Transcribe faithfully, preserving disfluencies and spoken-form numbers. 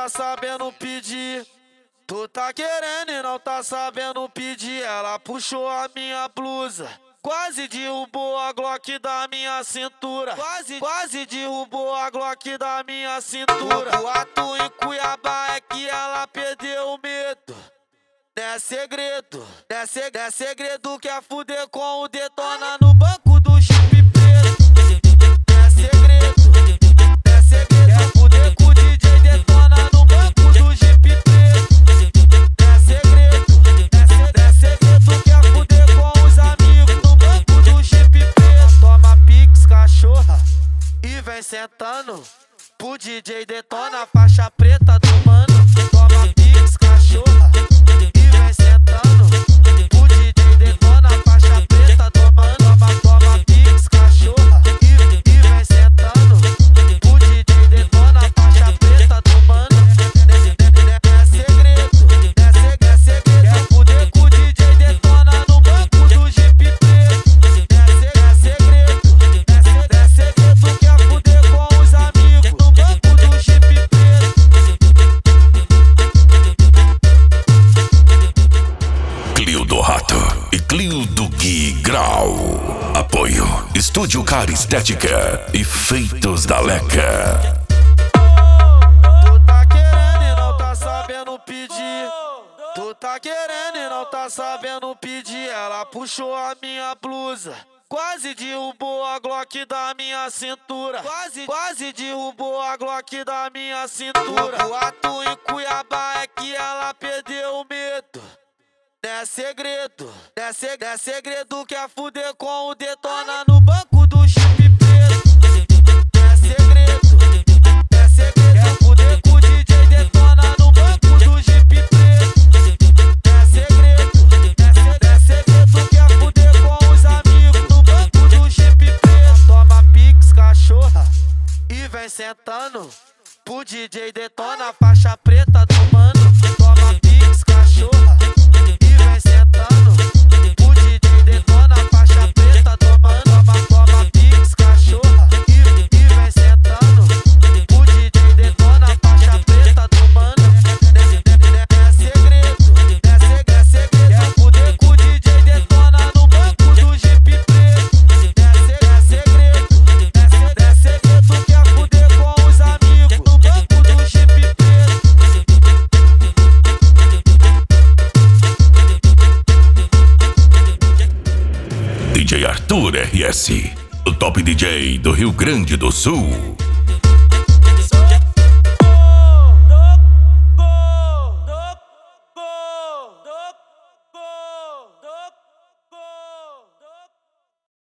tá sabendo pedir. Tu tá querendo e não tá sabendo pedir. Ela puxou a minha blusa, quase derrubou a Glock da minha cintura. Quase, quase derrubou a Glock da minha cintura. O ato em Cuiabá é que ela perdeu o medo. Não é segredo, não é, seg é segredo que é fuder com o Detona no banco do Jeep preto. Não é segredo, não é segredo, é fuder com o D J Detona no banco do Jeep preto. Não é segredo, não é, seg é segredo que é fuder com os amigos no banco do Jeep preto. Toma pix, cachorra, e vem sentando pro D J Detona, faixa preta do mano. Toma pix, cachorra, e vem sentando pro D J Detona, faixa preta do mano. Toma, toma pix, cachorra, e, e vem sentando pro D J Detona, faixa preta do mano. É segredo, é segredo, é segredo, é fuder com o D J Detona no banco do Jeep preto. É segredo, é segredo, é segredo que é fuder com os amigos no banco do Jeep preto. Clio do Rato e Clio do Gui Grau. Apoio Estúdio Cara Estética e Feitos da Leca. Tu tá querendo e não tá sabendo pedir. Tu tá querendo e não tá sabendo pedir. Ela puxou a minha blusa, quase derrubou a Glock da minha cintura. Quase, quase derrubou a Glock da minha cintura. O ato em Cuiabá é que ela perdeu o medo. Não é segredo, não é, seg é segredo que é fuder com o Detona no banco do Jeep preto. Não é segredo, não é segredo, é fuder com o D J Detona no banco do Jeep preto. Não é segredo, não é, seg é segredo que é fuder com os amigos no banco do Jeep preto. Toma pix, cachorra, e vem sentando pro D J Detona, faixa preta do mano. Toma pix, cachorra, e vem sentando pro D J Detona, faixa preta do mano. Toma, toma pix, cachorra, e, e vem sentando pro D J Detona, faixa preta do mano. É segredo, é segredo, é segredo, é fuder com o D J Detona no banco do Jeep preto. É segredo, é segredo, é segredo que é fuder com os amigos no banco do Jeep preto. D J Arthur R S, o top D J do Rio Grande do Sul.